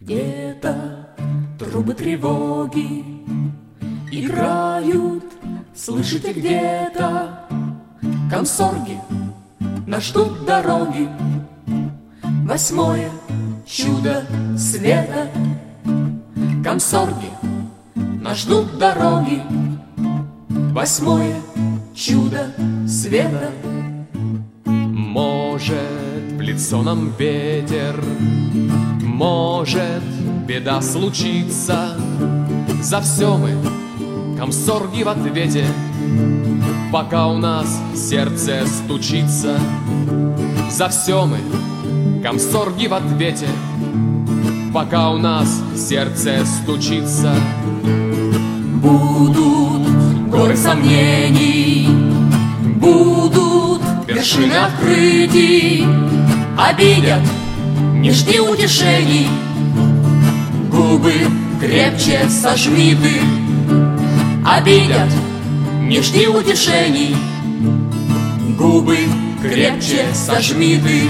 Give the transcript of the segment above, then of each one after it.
Где-то трубы тревоги играют, слышите, где-то комсорги нас ждут дороги. 8 чудо света. Комсорги нас ждут дороги. 8 чудо света. Может, в лицо нам ветер, может, беда случится. За все мы, комсорги, в ответе, пока у нас сердце стучится. За все мы, комсорги, в ответе, пока у нас сердце стучится. Будут горы сомнений, будут вершины открытий. Обидят, не жди утешений, губы крепче сожми ты. Обидят, не жди утешений, губы крепче сожми ты.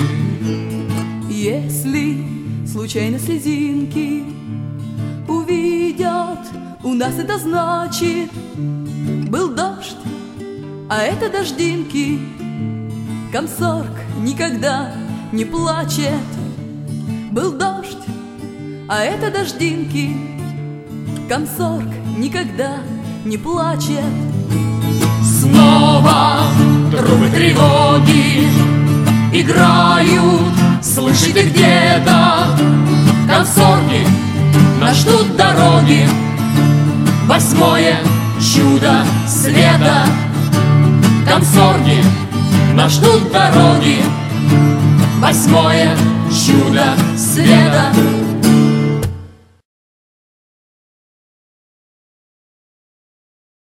Если случайно слезинки увидят у нас, это значит, был дождь, а это дождинки. Комсорг никогда не плачет. Был дождь, а это дождинки. Комсорг никогда не плачет. Снова трубы тревоги играют, слышите, где-то комсорги нас ждут дороги. 8 чудо света. Комсорги нас ждут дороги. 8 чудо света.